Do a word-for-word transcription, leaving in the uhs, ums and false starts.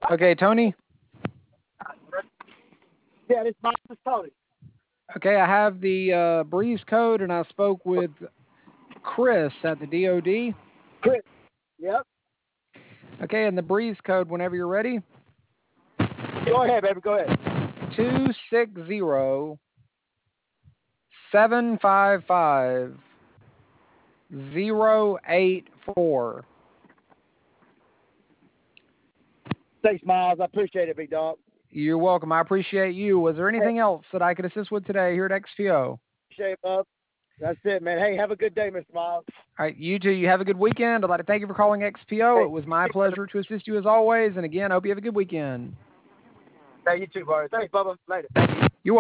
Okay, Tony. Yeah, this Miles is Tony. Okay, I have the uh, Breeze code, and I spoke with Chris at the D O D. Chris. Yep. Okay, and the Breeze code, whenever you're ready. Go ahead, baby. Go ahead. Two six zero seven five five zero eight four. Thanks, Miles. I appreciate it, big dog. You're welcome. I appreciate you. Was there Hey, anything else that I could assist with today here at X P O? appreciate it, bub. That's it, man. Hey, have a good day, Mister Miles. All right, you too. You have a good weekend. I'd like to thank you for calling X P O. Hey, It was my hey, brother. pleasure to assist you as always. And again, I hope you have a good weekend. Hey, you too, brother. Thanks, Bubba. Later. Thank you. You're welcome.